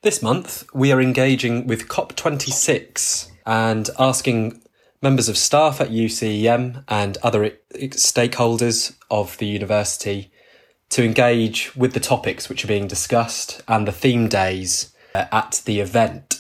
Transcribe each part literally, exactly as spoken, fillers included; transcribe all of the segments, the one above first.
This month, we are engaging with COP twenty-six and asking members of staff at U C E M and other stakeholders of the university to engage with the topics which are being discussed and the theme days at the event.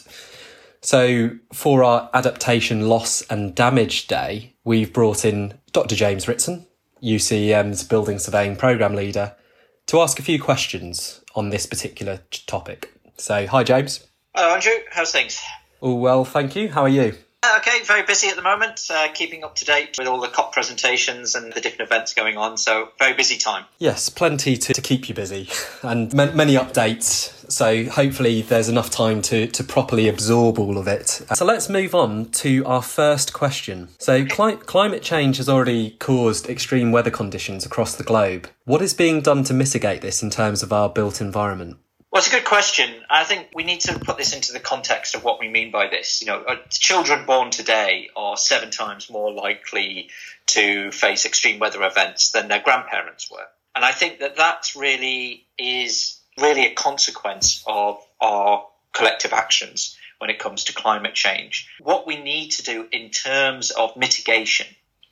So for our Adaptation, Loss and Damage Day, we've brought in Doctor James Ritson, U C E M's Building Surveying Programme Leader, to ask a few questions on this particular topic. So, hi James. Hello Andrew, how's things? All well, thank you. How are you? Uh, okay, very busy at the moment, uh, keeping up to date with all the COP presentations and the different events going on, so very busy time. Yes, plenty to, to keep you busy and m- many updates, so hopefully there's enough time to, to properly absorb all of it. So let's move on to our first question. So cli- climate change has already caused extreme weather conditions across the globe. What is being done to mitigate this in terms of our built environment? Well, it's a good question. I think we need to put this into the context of what we mean by this. You know, children born today are seven times more likely to face extreme weather events than their grandparents were. And I think that that really is really a consequence of our collective actions when it comes to climate change. What we need to do in terms of mitigation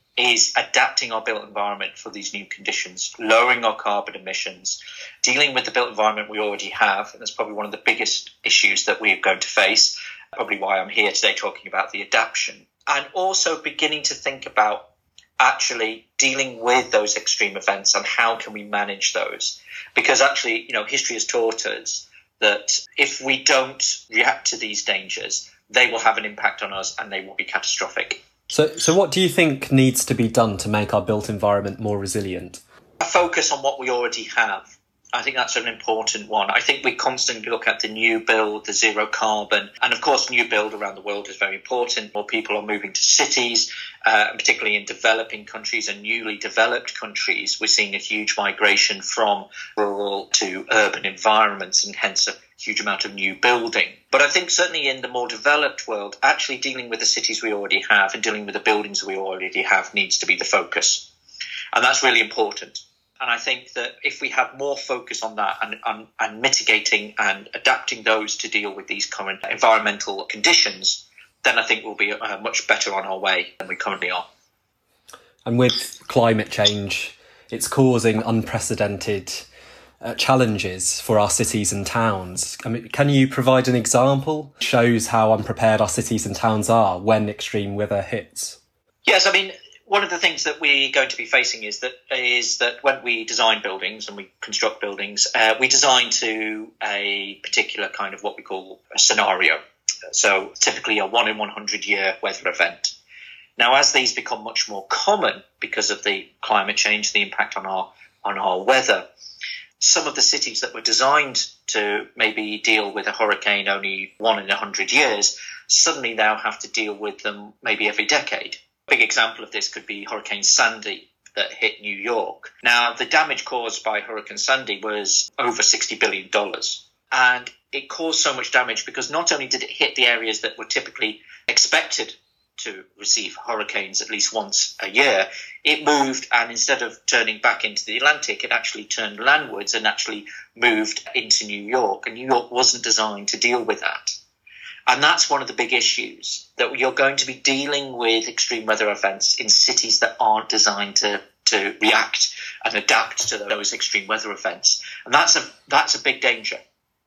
is adapting our built environment for these new conditions, lowering our carbon emissions, dealing with the built environment we already have. And that's probably one of the biggest issues that we're going to face, probably why I'm here today talking about the adaptation. And also beginning to think about actually dealing with those extreme events and how can we manage those. Because actually, you know, history has taught us that if we don't react to these dangers, they will have an impact on us and they will be catastrophic. So, so what do you think needs to be done to make our built environment more resilient? A focus on what we already have. I think that's an important one. I think we constantly look at the new build, the zero carbon, and of course new build around the world is very important. More people are moving to cities, uh, and particularly in developing countries and newly developed countries. We're seeing a huge migration from rural to urban environments and hence a huge amount of new building. But I think certainly in the more developed world, actually dealing with the cities we already have and dealing with the buildings we already have needs to be the focus. And that's really important. And I think that if we have more focus on that and, and, and mitigating and adapting those to deal with these current environmental conditions, then I think we'll be uh, much better on our way than we currently are. And with climate change, it's causing unprecedented uh, challenges for our cities and towns. I mean, can you provide an example? It shows how unprepared our cities and towns are when extreme weather hits. Yes, I mean, one of the things that we're going to be facing is that is that when we design buildings and we construct buildings, uh, we design to a particular kind of what we call a scenario. So typically a one in one hundred year weather event. Now, as these become much more common because of the climate change, the impact on our on our weather, some of the cities that were designed to maybe deal with a hurricane only one in a hundred years suddenly now have to deal with them maybe every decade. A big example of this could be Hurricane Sandy that hit New York. Now, the damage caused by Hurricane Sandy was over sixty billion dollars. And it caused so much damage because not only did it hit the areas that were typically expected to receive hurricanes at least once a year, it moved, and instead of turning back into the Atlantic, it actually turned landwards and actually moved into New York. And New York wasn't designed to deal with that. And that's one of the big issues, that you're going to be dealing with extreme weather events in cities that aren't designed to, to react and adapt to those extreme weather events. And that's a that's a big danger,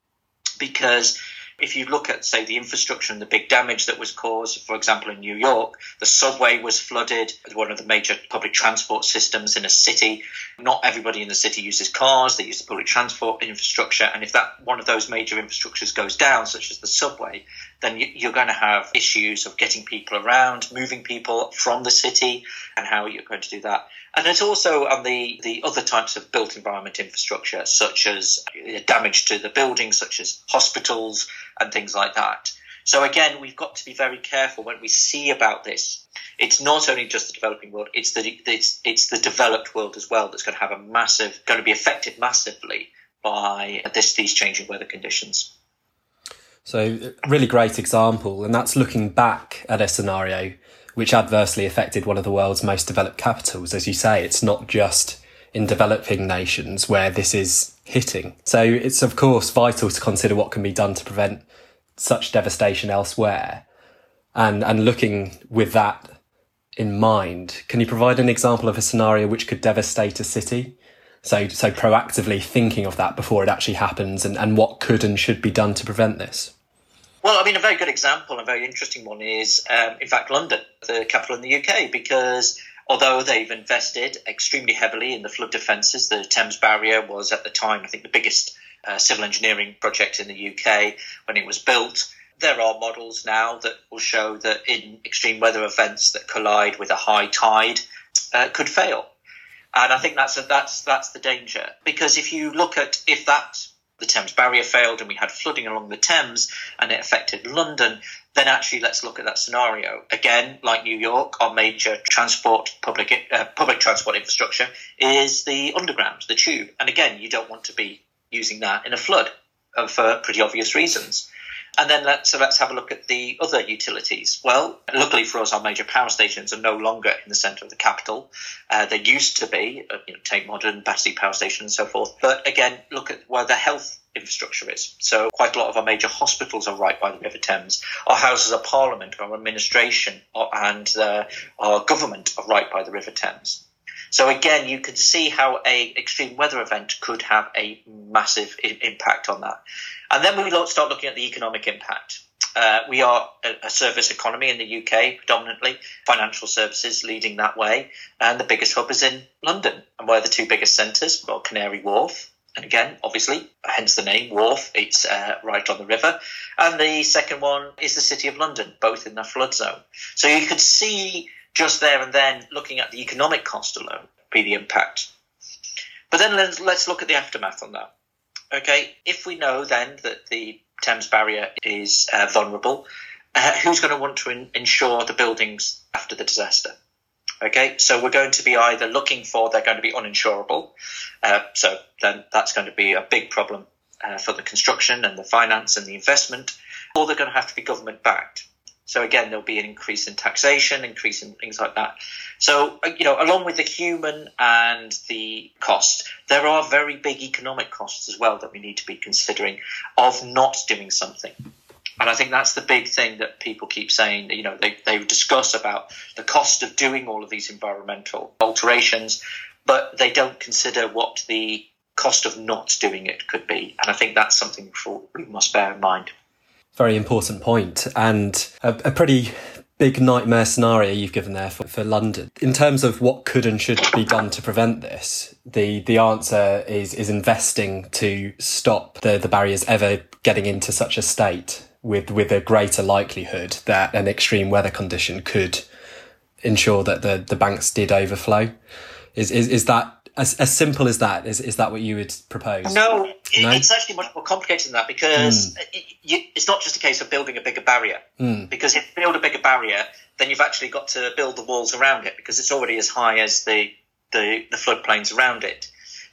because if you look at, say, the infrastructure and the big damage that was caused, for example, in New York, the subway was flooded, one of the major public transport systems in a city. Not everybody in the city uses cars, they use the public transport infrastructure. And if that one of those major infrastructures goes down, such as the subway, then you're going to have issues of getting people around, moving people from the city, and how you're going to do that. And there's also on the, the other types of built environment infrastructure, such as damage to the buildings, such as hospitals and things like that. So again, we've got to be very careful when we see about this. It's not only just the developing world, it's the it's it's the developed world as well that's going to have a massive, going to be affected massively by this these changing weather conditions. So really great example, and that's looking back at a scenario which adversely affected one of the world's most developed capitals. As you say, it's not just in developing nations where this is hitting. So it's of course vital to consider what can be done to prevent such devastation elsewhere. And and looking with that in mind, can you provide an example of a scenario which could devastate a city? So so proactively thinking of that before it actually happens, and, and what could and should be done to prevent this? Well, I mean, a very good example, a very interesting one is, um, in fact, London, the capital in the U K, because although they've invested extremely heavily in the flood defences, the Thames Barrier was at the time, I think, the biggest uh, civil engineering project in the U K when it was built. There are models now that will show that in extreme weather events that collide with a high tide uh, could fail. And I think that's a, that's that's the danger, because if you look at if that the Thames Barrier failed and we had flooding along the Thames and it affected London, then actually let's look at that scenario. Again, like New York, our major transport, public uh, public transport infrastructure is the underground, the tube. And again, you don't want to be using that in a flood uh, for pretty obvious reasons. And then let's, so let's have a look at the other utilities. Well, luckily for us, our major power stations are no longer in the centre of the capital. Uh, they used to be, uh, you know, Tate Modern, Battersea Power Station and so forth. But again, look at where the health infrastructure is. So quite a lot of our major hospitals are right by the River Thames. Our Houses of Parliament, our administration and uh, our government are right by the River Thames. So again, you can see how a extreme weather event could have a massive I- impact on that. And then we start looking at the economic impact. Uh, we are a, a service economy in the U K, predominantly financial services leading that way. And the biggest hub is in London. And where are the two biggest centres? Well, Canary Wharf. And again, obviously, hence the name Wharf, it's uh, right on the river. And the second one is the City of London, both in the flood zone. So you could see just there and then, looking at the economic cost alone, be the impact. But then let's, let's look at the aftermath on that. Okay, if we know then that the Thames Barrier is uh, vulnerable, uh, who's going to want to in- insure the buildings after the disaster? Okay, so we're going to be either looking for they're going to be uninsurable, uh, so then that's going to be a big problem uh, for the construction and the finance and the investment, or they're going to have to be government backed. So again, there'll be an increase in taxation, increase in things like that. So, you know, along with the human and the cost, there are very big economic costs as well that we need to be considering of not doing something. And I think that's the big thing that people keep saying, you know, they, they discuss about the cost of doing all of these environmental alterations, but they don't consider what the cost of not doing it could be. And I think that's something we must bear in mind. Very important point, and a, a pretty big nightmare scenario you've given there for, for London. In terms of what could and should be done to prevent this, the the answer is is investing to stop the, the barriers ever getting into such a state with, with a greater likelihood that an extreme weather condition could ensure that the, the banks did overflow. Is is is that As, as simple as that? Is is that what you would propose? No, it, no? It's actually much more complicated than that, because mm. it, you, it's not just a case of building a bigger barrier. Mm. Because if you build a bigger barrier, then you've actually got to build the walls around it, because it's already as high as the, the, the floodplains around it.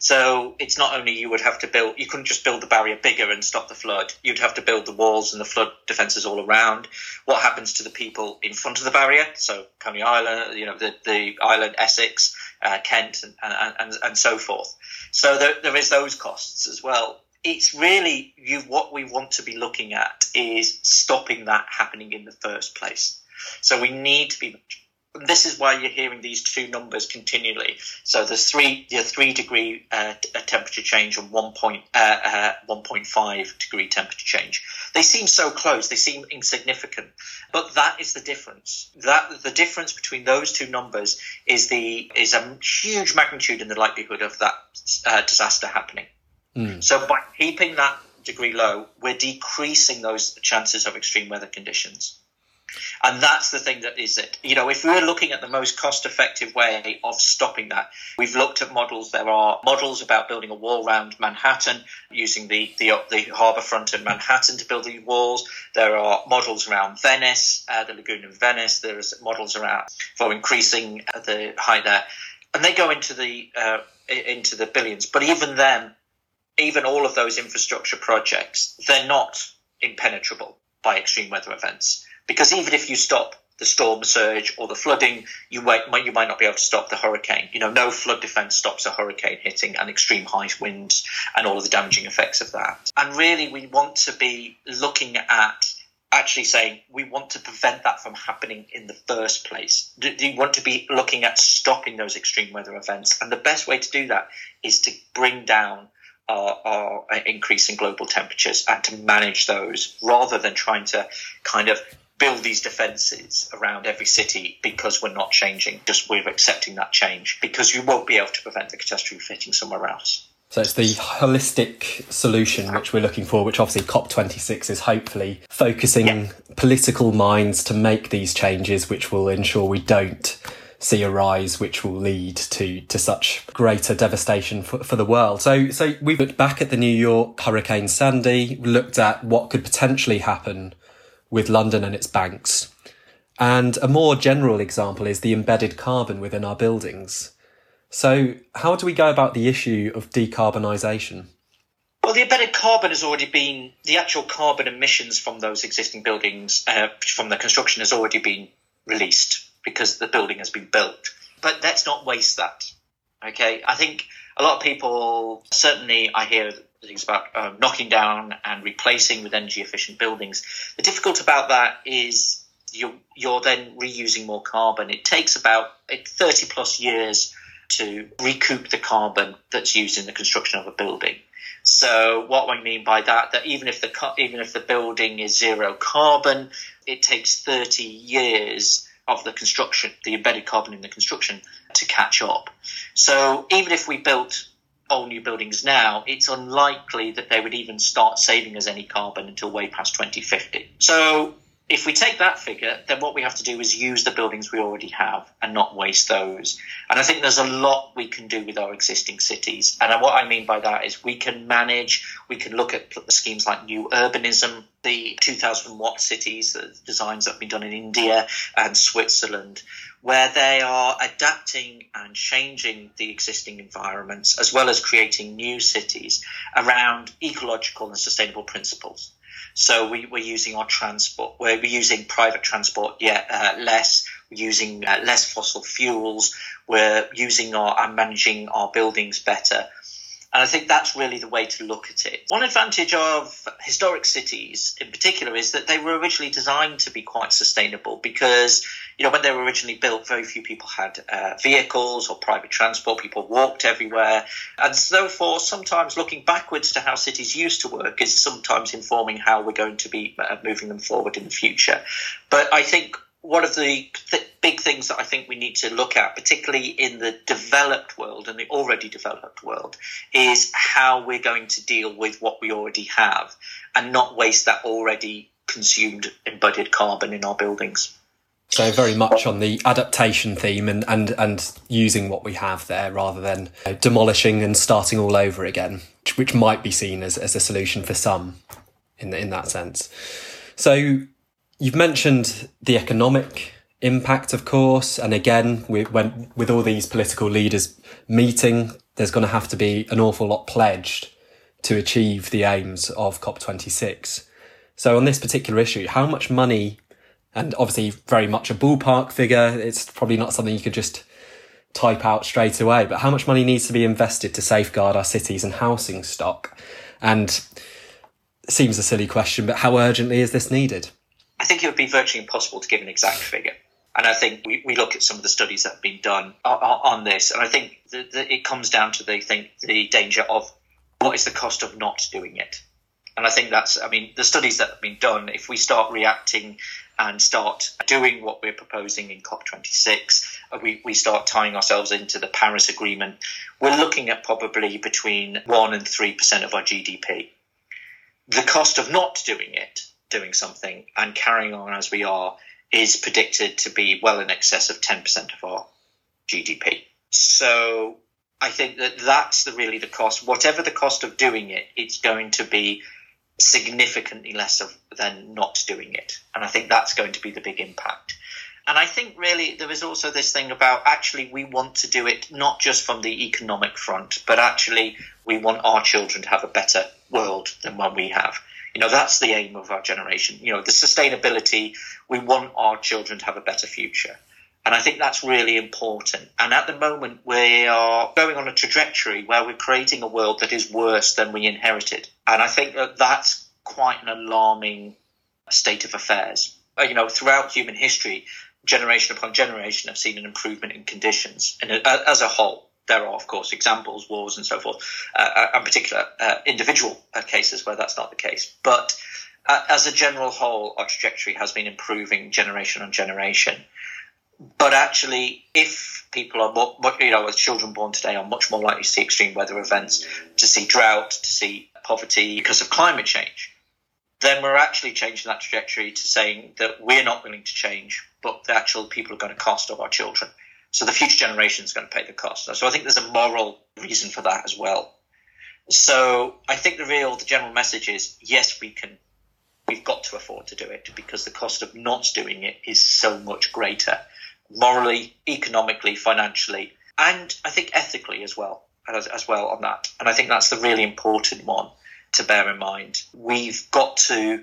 So it's not only you would have to build, you couldn't just build the barrier bigger and stop the flood. You'd have to build the walls and the flood defences all around. What happens to the people in front of the barrier? So Coney Island, you know, the, the island, Essex, uh, Kent, and, and, and, and so forth. So there, there is those costs as well. It's really you. What we want to be looking at is stopping that happening in the first place. So we need to be. This is why you're hearing these two numbers continually. So there's three, the three degree uh, temperature change and one point uh, uh, one point five degree temperature change. They seem so close. They seem insignificant, but that is the difference. That the difference between those two numbers is the is a huge magnitude in the likelihood of that uh, disaster happening. Mm. So by keeping that degree low, we're decreasing those chances of extreme weather conditions. And that's the thing that is it. You know, if we're looking at the most cost-effective way of stopping that, we've looked at models. There are models about building a wall around Manhattan, using the, the, the harbour front in Manhattan to build these walls. There are models around Venice, uh, the lagoon in Venice. There's models around for increasing the height there. And they go into the uh, into the billions. But even then, even all of those infrastructure projects, they're not impenetrable by extreme weather events. Because even if you stop the storm surge or the flooding, you might, you might not be able to stop the hurricane. You know, no flood defense stops a hurricane hitting and extreme high winds and all of the damaging effects of that. And really, we want to be looking at actually saying we want to prevent that from happening in the first place. Do you want to be looking at stopping those extreme weather events? And the best way to do that is to bring down our, our increase in global temperatures and to manage those rather than trying to kind of build these defences around every city because we're not changing, just we're accepting that change, because you won't be able to prevent the catastrophe hitting somewhere else. So it's the holistic solution which we're looking for, which obviously COP twenty-six is hopefully focusing yeah. political minds to make these changes, which will ensure we don't see a rise which will lead to to such greater devastation for, for the world. So so we've looked back at the New York Hurricane Sandy, looked at what could potentially happen with London and its banks. And a more general example is the embedded carbon within our buildings. So how do we go about the issue of decarbonisation? Well, the embedded carbon has already been, the actual carbon emissions from those existing buildings, uh, from the construction has already been released because the building has been built. But let's not waste that, okay? I think a lot of people, certainly I hear things about um, knocking down and replacing with energy efficient buildings. The difficult about that is you're, you're then reusing more carbon. It takes about thirty plus years to recoup the carbon that's used in the construction of a building. So what I mean by that, that even if the even if the building is zero carbon, it takes thirty years of the construction, the embedded carbon in the construction, to catch up. So even if we built all new buildings now, it's unlikely that they would even start saving us any carbon until way past twenty fifty. So if we take that figure, then what we have to do is use the buildings we already have and not waste those. And I think there's a lot we can do with our existing cities. And what I mean by that is we can manage, we can look at schemes like new urbanism, the two thousand watt cities, the designs that have been done in India and Switzerland, where they are adapting and changing the existing environments as well as creating new cities around ecological and sustainable principles. So we, we're using our transport, we're using private transport yet uh, less, we're using uh, less fossil fuels, we're using our and managing our buildings better. And I think that's really the way to look at it. One advantage of historic cities in particular is that they were originally designed to be quite sustainable because, you know, when they were originally built, very few people had uh, vehicles or private transport. People walked everywhere. And therefore, sometimes looking backwards to how cities used to work is sometimes informing how we're going to be uh, moving them forward in the future. But I think one of the th- big things that I think we need to look at, particularly in the developed world and the already developed world, is how we're going to deal with what we already have and not waste that already consumed embodied carbon in our buildings. So very much on the adaptation theme and, and, and using what we have there rather than uh, demolishing and starting all over again, which, which might be seen as, as a solution for some in, the, in that sense. So you've mentioned the economic impact, of course, and again, we, when, with all these political leaders meeting, there's going to have to be an awful lot pledged to achieve the aims of COP twenty-six. So on this particular issue, how much money, and obviously very much a ballpark figure, it's probably not something you could just type out straight away, but how much money needs to be invested to safeguard our cities and housing stock? And it seems a silly question, but how urgently is this needed? I think it would be virtually impossible to give an exact figure. And I think we, we look at some of the studies that have been done on, on this, and I think that, that it comes down to the, thing, the danger of what is the cost of not doing it. And I think that's, I mean, the studies that have been done, if we start reacting and start doing what we're proposing in COP twenty-six, we, we start tying ourselves into the Paris Agreement, we're looking at probably between one and three percent of our G D P. The cost of not doing it, doing something and carrying on as we are, is predicted to be well in excess of ten percent of our G D P. So I think that that's the, really the cost. Whatever the cost of doing it, it's going to be significantly less of, than not doing it. And I think that's going to be the big impact. And I think really there is also this thing about actually we want to do it not just from the economic front, but actually we want our children to have a better world than one we have. You know, that's the aim of our generation. You know, the sustainability, we want our children to have a better future. And I think that's really important. And at the moment, we are going on a trajectory where we're creating a world that is worse than we inherited. And I think that that's quite an alarming state of affairs. Uh, you know, throughout human history, generation upon generation have seen an improvement in conditions. And uh, as a whole, there are, of course, examples, wars and so forth, uh, and particular uh, individual uh, cases where that's not the case. But uh, as a general whole, our trajectory has been improving generation on generation. But actually, if people are more, you know, as children born today are much more likely to see extreme weather events, to see drought, to see poverty because of climate change, then we're actually changing that trajectory to saying that we're not willing to change, but the actual people are going to cost of our children. So the future generation is going to pay the cost. So I think there's a moral reason for that as well. So I think the real, the general message is, yes, we can, we've got to afford to do it because the cost of not doing it is so much greater, morally, economically, financially, and I think ethically as well, as, as well on that. And I think that's the really important one to bear in mind. We've got to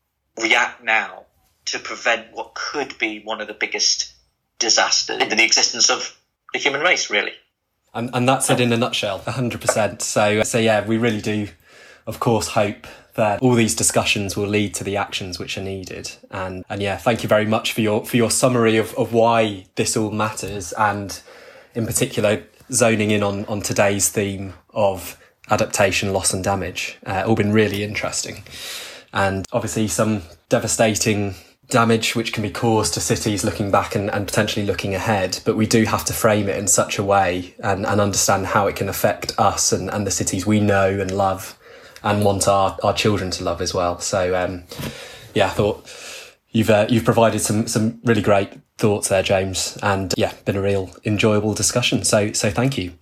react now to prevent what could be one of the biggest disasters in the existence of the human race, really. And, and that's it in a nutshell, one hundred percent. So, so yeah, we really do, of course, hope that all these discussions will lead to the actions which are needed. And, and yeah, thank you very much for your, for your summary of, of why this all matters. And in particular, zoning in on, on today's theme of adaptation, loss and damage. Uh, all been really interesting. And obviously some devastating damage which can be caused to cities looking back and, and potentially looking ahead, but we do have to frame it in such a way and, and understand how it can affect us and, and the cities we know and love and want our, our children to love as well. So um, yeah, I thought you've uh, you've provided some some really great thoughts there, James, and yeah, been a real enjoyable discussion. So so thank you.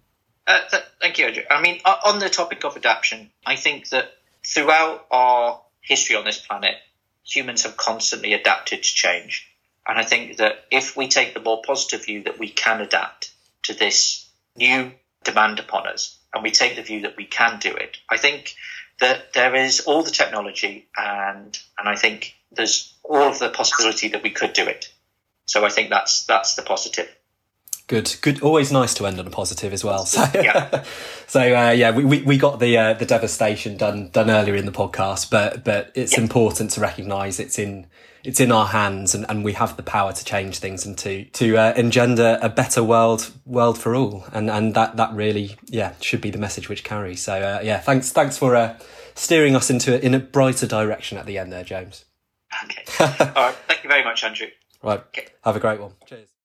Uh, th- thank you, Andrew. I mean, on the topic of adaptation, I think that throughout our history on this planet, humans have constantly adapted to change. And I think that if we take the more positive view that we can adapt to this new demand upon us, and we take the view that we can do it, I think that there is all the technology and and I think there's all of the possibility that we could do it. So I think that's that's the positive. Good, good. Always nice to end on a positive as well. So, yeah, so uh, yeah, we, we we got the uh, the devastation done done earlier in the podcast, but but it's yeah. important to recognise it's in it's in our hands, and, and we have the power to change things and to to uh, engender a better world world for all, and and that that really yeah should be the message which carries. So uh, yeah, thanks thanks for uh, steering us into in a brighter direction at the end there, James. Okay. All right. Thank you very much, Andrew. Right. Okay. Have a great one. Cheers.